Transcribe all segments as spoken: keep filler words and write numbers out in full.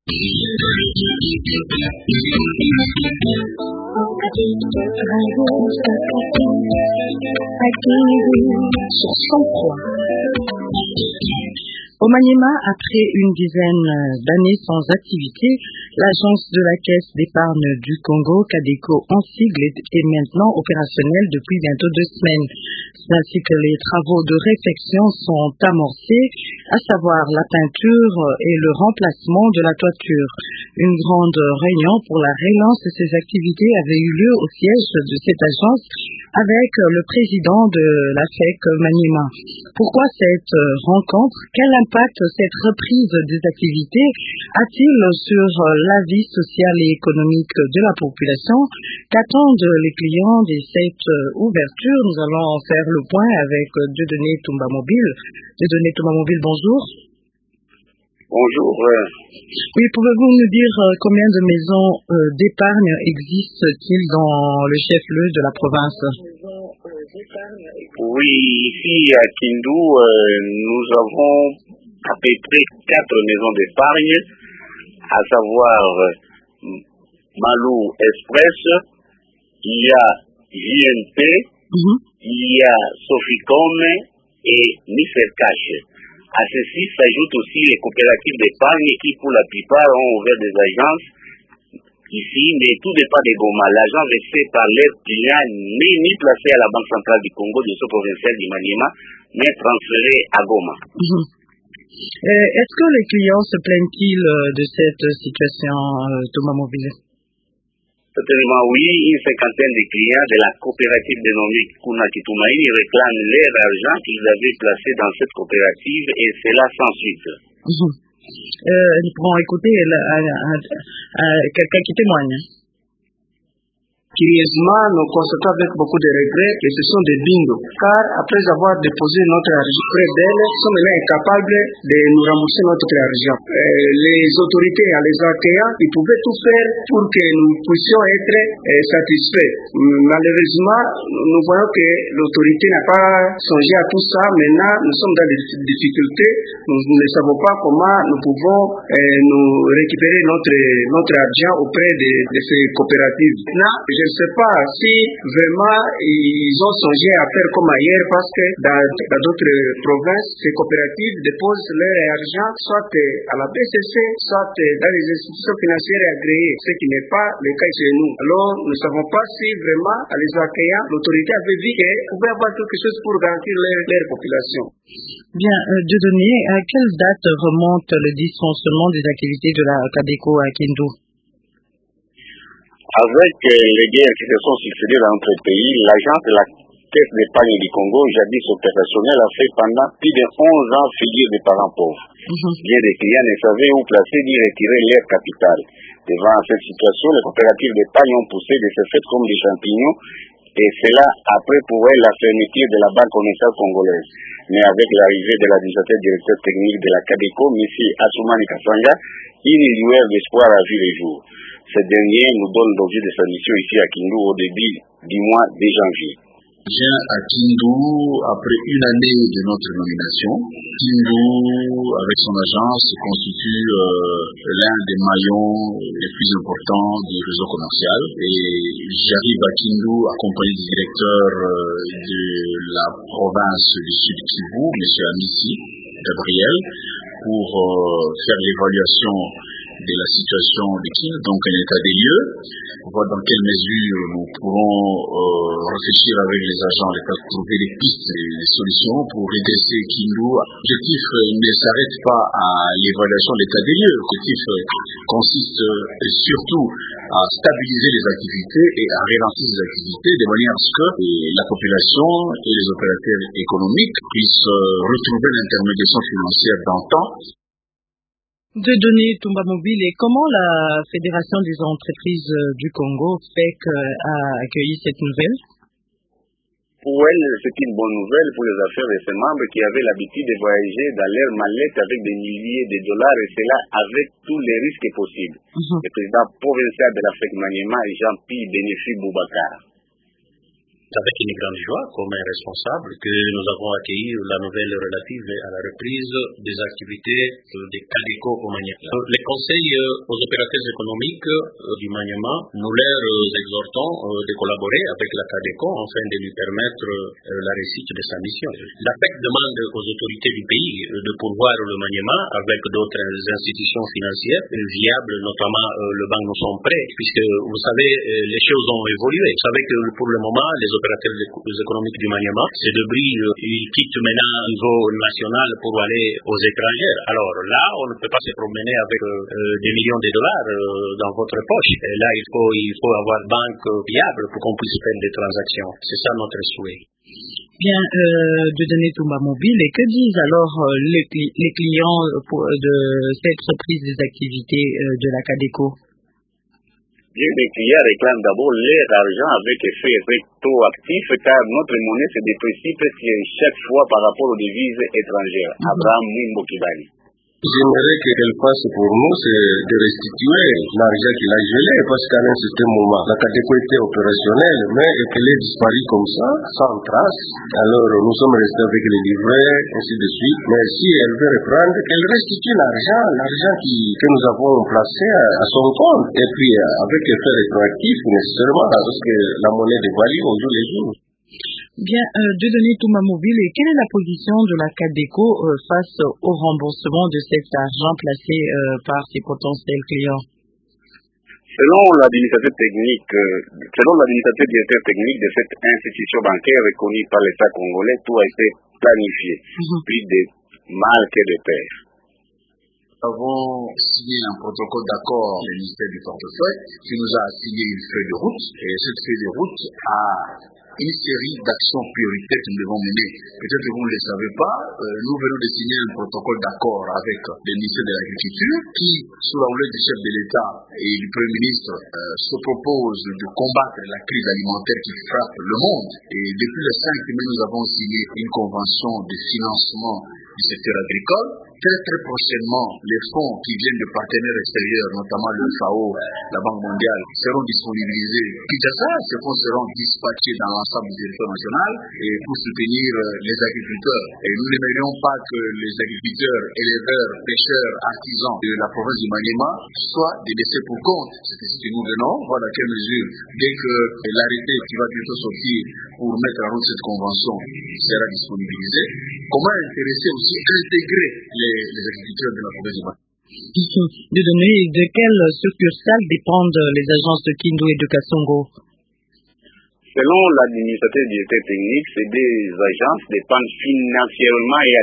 Au Maniema, après une dizaine d'années sans activité, l'agence de la Caisse d'épargne du Congo, CADECO en sigle, est maintenant opérationnelle depuis bientôt deux semaines. C'est ainsi que les travaux de réfection sont amorcés, à savoir la peinture et le remplacement de la toiture. Une grande réunion pour la relance de ces activités avait eu lieu au siège de cette agence avec le président de la F E C Maniema. Pourquoi cette rencontre? Quel impact cette reprise des activités a-t-il sur la vie sociale et économique de la population? Qu'attendent les clients de cette ouverture? Nous allons faire le point avec Dieudonné Toumba Mobile. Dieudonné Toumba Mobile, bonjour. Bonjour. Oui, pouvez-vous nous dire combien de maisons euh, d'épargne existent-ils dans le chef-lieu de la province? Oui, ici à Kindu, euh, nous avons à peu près quatre maisons d'épargne, à savoir euh, Malou Express, il y a J N P, mm-hmm. il y a Soficom et Mister Cash. À ceci s'ajoutent aussi les coopératives d'épargne qui, pour la plupart, ont ouvert des agences ici, mais tout dépend des Goma. L'agent versé par leurs clients n'est ni placé à la Banque centrale du Congo, de ce provincial du Maniema, mais transféré à Goma. Mmh. Euh, est-ce que les clients se plaignent-ils de cette situation, euh, Thomas Mobile? Certainement oui, une cinquantaine de clients de la coopérative dénommée Kuna Kitumaini réclament leur argent qu'ils avaient placé dans cette coopérative et cela sans suite. Mmh. Euh, nous pourrons écouter la, la, la, la, quelqu'un qui témoigne. Curieusement, nous constatons avec beaucoup de regrets que ce sont des bingos, car après avoir déposé notre argent près d'elles, nous sommes maintenant incapables de nous rembourser notre argent. Euh, les autorités, en les accueillant, ils pouvaient tout faire pour que nous puissions être euh, satisfaits. Malheureusement, nous voyons que l'autorité n'a pas songé à tout ça. Maintenant, nous sommes dans des difficultés. Nous, nous ne savons pas comment nous pouvons euh, nous récupérer notre, notre argent auprès de, de ces coopératives. Maintenant, je ne sais pas si vraiment ils ont songé à faire comme ailleurs, parce que dans, dans d'autres provinces, ces coopératives déposent leur argent soit à la B C C, soit dans les institutions financières agréées, ce qui n'est pas le cas chez nous. Alors, nous ne savons pas si vraiment, en les accueillant, l'autorité avait vu qu'elle pouvait avoir quelque chose pour garantir leur, leur population. Bien, euh, Dieudonné, à quelle date remonte le dysfonctionnement des activités de la CADECO à Kindu? Avec euh, les guerres qui se sont succédées dans notre pays, l'agence de la Caisse d'épargne du Congo, jadis opérationnelle, a fait pendant plus de onze ans figure des parents pauvres. Mm-hmm. Bien des clients ne savaient où placer ni retirer leur capital. Devant cette situation, les coopératives d'épargne ont poussé de ce fait comme des champignons, et cela après pour elle la fermeture de la Banque commerciale congolaise. Mais avec l'arrivée de l'administrateur directeur technique de la CADECO, M. Assoumani Kassanga, une lueur d'espoir a vu le jour. Ce dernier nous donne l'objet de sa mission ici à Kindu au début du mois de janvier. Je viens à Kindu après une année de notre nomination. Kindu, avec son agence, constitue euh, l'un des maillons les plus importants du réseau commercial. Et j'arrive à Kindu accompagné du directeur euh, de la province du Sud Kivu, M. Amissi Gabriel, pour euh, faire l'évaluation de la situation de Kindu, donc un état des lieux, voir dans quelle mesure nous pourrons euh, réfléchir avec les agents, les trouver des pistes et des solutions pour redresser Kindu. L'objectif euh, ne s'arrête pas à l'évaluation de l'état des lieux. L'objectif euh, consiste euh, surtout à stabiliser les activités et à ralentir les activités de manière à ce que euh, la population et les opérateurs économiques puissent euh, retrouver l'intermédiation financière d'antan. Dieudonné Toumba Mobile, et comment la Fédération des entreprises du Congo F E C a accueilli cette nouvelle? Pour elle, c'est une bonne nouvelle pour les affaires de ses membres qui avaient l'habitude de voyager dans leur mallette avec des milliers de dollars, et cela avec tous les risques possibles. Mm-hmm. Le président provincial de la F E C Maniema, Jean-Pierre Bénéfi Boubacar. C'est avec une grande joie, comme un responsable, que nous avons accueilli la nouvelle relative à la reprise des activités des CADECO au Maniema. Les conseils aux opérateurs économiques du Maniema, nous leur exhortons de collaborer avec la CADECO afin de lui permettre la réussite de sa mission. La P E C demande aux autorités du pays de pourvoir le Maniema avec d'autres institutions financières viables, notamment le Banque Nous Sommes Prêts, puisque vous savez, les choses ont évolué. Vous savez que pour le moment, les opérateurs économiques du Maniema, ces débris, ils quittent maintenant au niveau national pour aller aux étrangers. Alors là, on ne peut pas se promener avec euh, des millions de dollars euh, dans votre poche. Et là, il faut, il faut avoir banque viable pour qu'on puisse faire des transactions. C'est ça notre souhait. Bien, euh, de donner Toumba Mobile, et que disent alors euh, les, les clients pour, de cette reprise des activités euh, de la CADECO? Bien, les clients réclament d'abord leur argent avec effet recto actif, car notre monnaie se déprécie presque chaque fois par rapport aux devises étrangères. Mm-hmm. Abraham Mwimbo Kibali. J'aimerais qu'elle fasse pour nous, c'est de restituer l'argent qu'il a gelé, parce qu'à un certain moment, la CADECO était opérationnelle, mais qu'elle est disparue comme ça, sans trace. Alors, nous sommes restés avec les livrets, ainsi de suite. Mais si elle veut reprendre, qu'elle restitue l'argent, l'argent qui, que nous avons placé à, à son compte. Et puis, avec effet rétroactif, nécessairement, parce que la monnaie dévalue au jour le jour. Bien, euh, de donner Toumba Mobile, et quelle est la position de la CADECO euh, face au remboursement de cet argent placé euh, par ses potentiels clients? Selon l'administrateur technique, euh, selon l'administrateur directeur technique de cette institution bancaire reconnue par l'État congolais, tout a été planifié, mm-hmm. plus de mal que de peur. Nous avons signé un protocole d'accord avec le ministère du portefeuille qui nous a assigné une feuille de route, et cette feuille de route a une série d'actions prioritaires que nous devons mener. Peut-être que vous ne le savez pas, euh, nous venons de signer un protocole d'accord avec le ministère de l'Agriculture qui, sous la houlette du chef de l'État et du Premier ministre, euh, se propose de combattre la crise alimentaire qui frappe le monde. Et depuis le cinq mai, nous avons signé une convention de financement du secteur agricole. Très très prochainement, les fonds qui viennent de partenaires extérieurs, notamment le F A O, la Banque mondiale, seront disponibilisés. Kinshasa, ces fonds seront dispatchés dans l'ensemble du territoire national et pour soutenir les agriculteurs. Et nous n'aimerions pas que les agriculteurs, éleveurs, pêcheurs, artisans de la province du Maniema soient délaissés pour compte. C'est ici que nous venons, voir dans quelle mesure, dès que l'arrêté qui va bientôt sortir pour mettre en route cette convention sera disponibilisé, comment intéresser aussi, intégrer les les agriculteurs de la province du Maniema. De donner de quelle succursale dépendent les agences de Kindu et de Kasongo? Selon l'administrateur directeur technique, ces deux agences dépendent financièrement et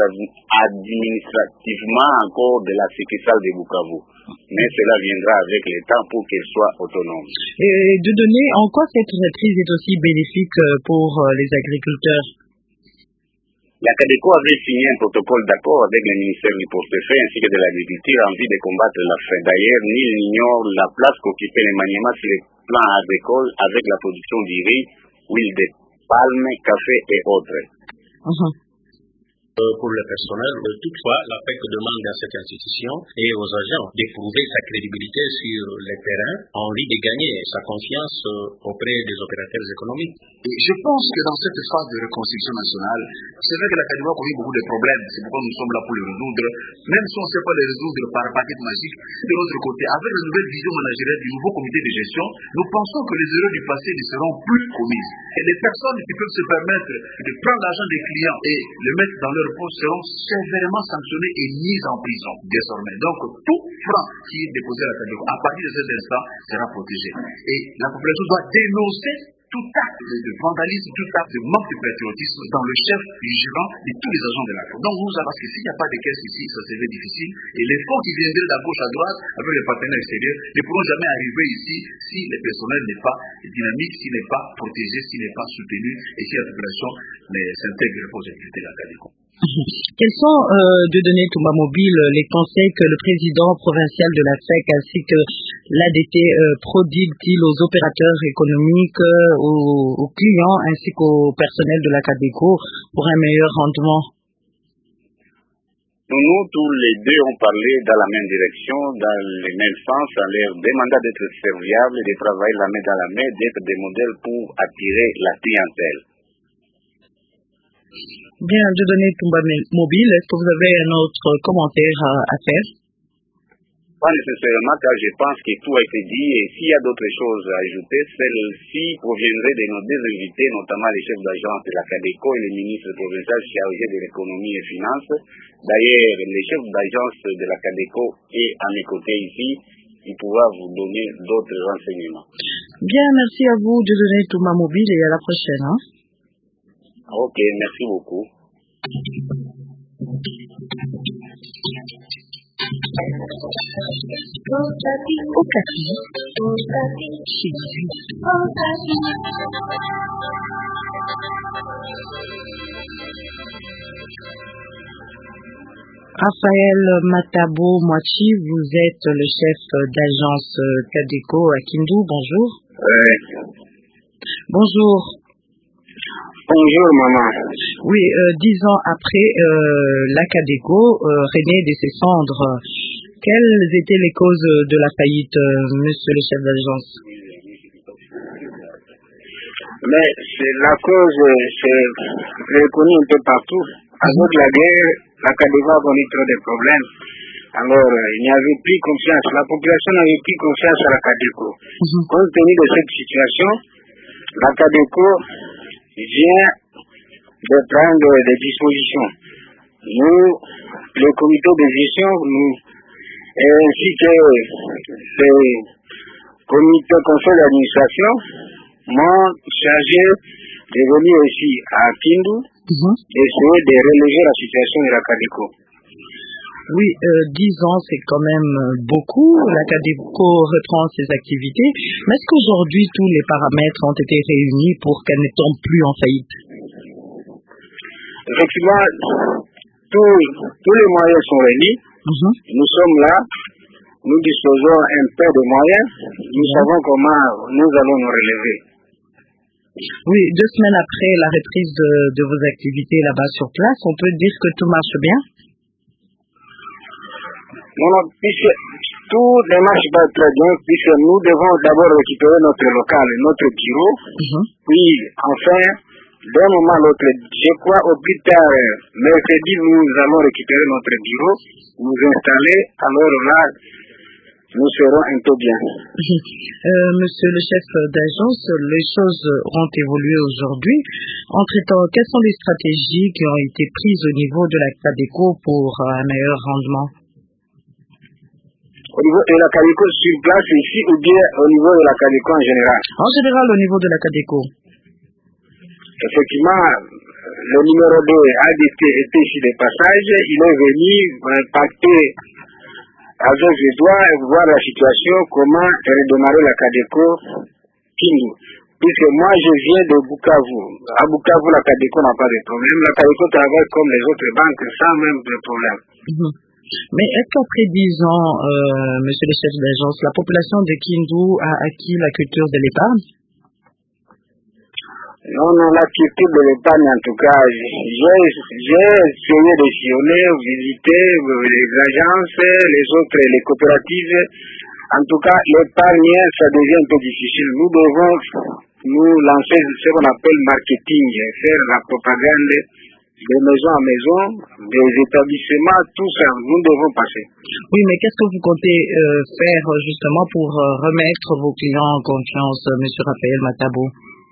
administrativement encore de la succursale de Bukavu. Mais cela viendra avec le temps pour qu'elle soit autonome. Et de donner en quoi cette reprise est aussi bénéfique pour les agriculteurs? La CADECO avait signé un protocole d'accord avec le ministère du portefeuille ainsi que de l'agriculture en vue de combattre la faim. D'ailleurs, nul n'ignore la place qu'occupait le Maniema sur le plan agricole avec la production du riz, huile de palme, café et autres. Uh-huh. Euh, pour le personnel, euh, toutefois, la P E C demande à cette institution et aux agents d'éprouver sa crédibilité sur le terrain en vue de gagner sa confiance euh, auprès des opérateurs économiques. Et je pense que dans cette phase de reconstruction nationale, c'est vrai que la CADECO a connu beaucoup de problèmes, c'est pourquoi nous sommes là pour les résoudre, même si on ne sait pas les résoudre par paquet magique. De l'autre côté, avec la nouvelle vision managériale du nouveau comité de gestion, nous pensons que les erreurs du passé ne seront plus commises. Et les personnes qui peuvent se permettre de prendre l'argent des clients et le mettre dans leur poste seront sévèrement sanctionnés et mis en prison désormais. Donc tout franc qui est déposé à la CADECO, à partir de cet instant, sera protégé. Et la population doit dénoncer tout acte de vandalisme, tout acte de manque de patriotisme dans le chef vigilant de tous les agents de la C A D E C. Donc nous savons que s'il n'y a pas de caisse ici, ça serait difficile. Et les fonds qui viendraient de la gauche à droite avec les partenaires extérieurs ne pourront jamais arriver ici si le personnel n'est pas dynamique, s'il n'est pas protégé, s'il n'est pas soutenu et si la population s'intègre aux activités de la CADECO. Quels sont, euh, de donner Toumba Mobile, les conseils que le président provincial de la P E C ainsi que l'A D T euh, prodigue-t-il aux opérateurs économiques, euh, aux, aux clients ainsi qu'au personnel de la CADECO pour un meilleur rendement? Nous, tous les deux, on parlait dans la même direction, dans le même sens, en leur demandant d'être serviables, de travailler la main dans la main, d'être des modèles pour attirer la clientèle. Bien, de donner Toumba Mobile, est-ce que vous avez un autre commentaire à, à faire? Pas nécessairement, car je pense que tout a été dit, et s'il y a d'autres choses à ajouter, celles-ci proviendraient de nos deux invités, notamment les chefs d'agence de la CADECO et le ministre provincial chargé de l'économie et finances. D'ailleurs, les chefs d'agence de la CADECO est à mes côtés ici, il pourra vous donner d'autres renseignements. Bien, merci à vous de donner Toumba Mobile et à la prochaine. Hein? Ok, merci beaucoup. Okapi, chez lui. Raphaël Matabo-Moachi, vous êtes le chef d'agence CADECO à Kindu. Bonjour. Oui. Bonjour. Bonjour, maman. Oui, euh, dix ans après euh, la CADECO, euh, renaît de ses cendres. Quelles étaient les causes de la faillite, euh, monsieur le chef d'agence? Mais c'est la cause, c'est reconnu un peu partout. Avec la guerre, la CADECO a connu trop de problèmes. Alors, il n'y avait plus confiance. La population n'avait plus confiance à la CADECO. Mm-hmm. Compte tenu de cette situation, la CADECO vient de prendre des dispositions. Nous, le comité de gestion, nous, et ainsi que le comité conseil d'administration, m'ont chargé de venir ici à Kindu, mm-hmm. essayer de relever la situation de la CADECO. Oui, euh, dix ans, c'est quand même beaucoup. La CADECO reprend ses activités. Mais est-ce qu'aujourd'hui, tous les paramètres ont été réunis pour qu'elle ne tombe plus en faillite? Effectivement, tous, tous les moyens sont réunis. Mm-hmm. Nous sommes là. Nous disposons un peu de moyens. Nous mm-hmm. savons comment nous allons nous relever. Oui, deux semaines après la reprise de, de vos activités là-bas sur place, on peut dire que tout marche bien? Non, non, puisque tout ne marche pas très bien, puisque nous devons d'abord récupérer notre local, notre bureau, mm-hmm. puis enfin, d'un moment à l'autre, je crois au plus tard, mercredi, nous allons récupérer notre bureau, nous installer, alors là, nous serons un peu bien. Euh, monsieur le chef d'agence, les choses ont évolué aujourd'hui. Entre-temps, quelles sont les stratégies qui ont été prises au niveau de la CADECO pour un meilleur rendement? Au niveau de la CADECO sur place ici ou bien au niveau de la CADECO en général? En général, au niveau de la CADECO. Effectivement, le numéro deux A D T était ici de passage. Il est venu impacter avec les doigts et voir la situation, comment redémarrer la CADECO Kindu. Puisque moi, je viens de Bukavu. À Bukavu, la CADECO n'a pas de problème. La CADECO travaille comme les autres banques sans même de problème. Mm-hmm. Mais est-ce qu'après dix ans, euh, monsieur le chef d'agence, la population de Kindu a acquis la culture de l'épargne? Non, non, la culture de l'épargne, en tout cas, j'ai essayé de sillonner, visiter les agences, les autres, les coopératives. En tout cas, l'épargne, ça devient un peu difficile. Nous devons nous lancer ce qu'on appelle marketing, faire la propagande de maison à maison, des établissements, tout ça, nous devons passer. Oui, mais qu'est-ce que vous comptez euh, faire justement pour euh, remettre vos clients en confiance, euh, monsieur Raphaël Matabo?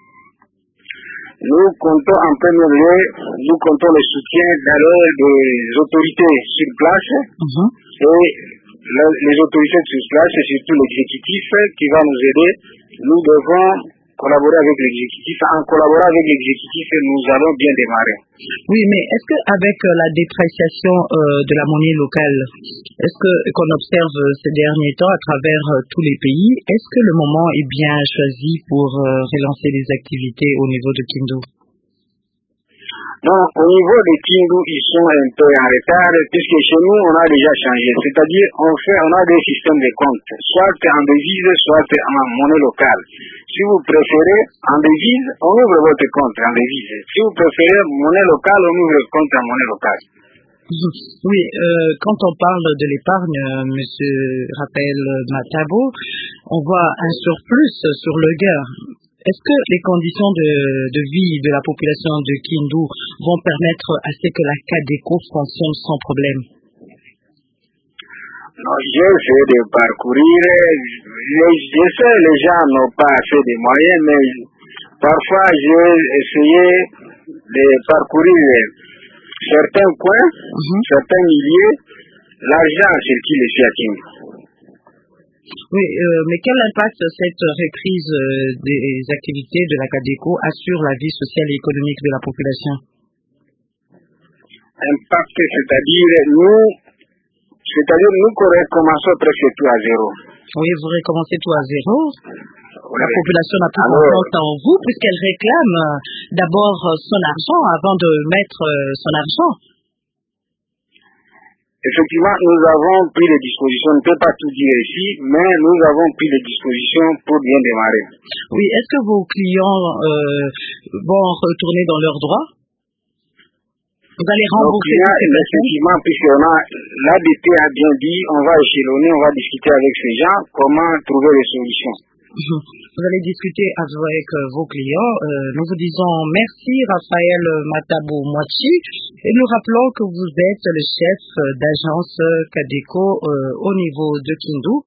Nous comptons en premier lieu, nous comptons le soutien d'ailleurs des autorités sur place, mm-hmm. et le, les autorités sur place, et surtout l'exécutif qui va nous aider. Nous devons collaborer avec l'exécutif. En collaborant avec l'exécutif, nous allons bien démarrer. Oui, mais est-ce qu'avec la dépréciation euh, de la monnaie locale, est-ce que qu'on observe ces derniers temps à travers euh, tous les pays, est-ce que le moment est bien choisi pour euh, relancer les activités au niveau de Kindu? Non, au niveau de Kindu, ils sont un peu en retard, puisque chez nous, on a déjà changé. C'est-à-dire, on fait, on a des systèmes de compte, soit en devise, soit en monnaie locale. Si vous préférez en devise, on ouvre votre compte en devise. Si vous préférez monnaie locale, on ouvre le compte en monnaie locale. Oui, euh, quand on parle de l'épargne, euh, Monsieur Raphaël Matabo, on voit un surplus sur le Gard. Est-ce que les conditions de, de vie de la population de Kindu vont permettre à ce que la CADECO fonctionne sans problème? Non, j'ai essayé de parcourir, je, je sais les gens n'ont pas assez de moyens, mais parfois j'ai essayé de parcourir certains coins, mm-hmm. certains milieux, l'argent circule ici à Kindu. Oui, euh, mais quel impact cette reprise euh, des activités de la CADECO a sur la vie sociale et économique de la population? Impact, c'est-à-dire nous, c'est-à-dire nous recommençons presque tout à zéro. Oui, vous recommencez tout à zéro. Oui. La population n'a plus Alors, confiance en vous puisqu'elle réclame d'abord son argent avant de mettre son argent. Effectivement, nous avons pris les dispositions, on ne peut pas tout dire ici, mais nous avons pris les dispositions pour bien démarrer. Oui, est-ce que vos clients euh, vont retourner dans leurs droits? Vous allez rembourser clients, effectivement, puisqu'on a, l'A D P a bien dit, on va échelonner, on va discuter avec ces gens, comment trouver les solutions. Vous allez discuter avec vos clients. Euh, nous vous disons merci Raphaël Matabo Moachi et nous rappelons que vous êtes le chef d'agence CADECO euh, au niveau de Kindu.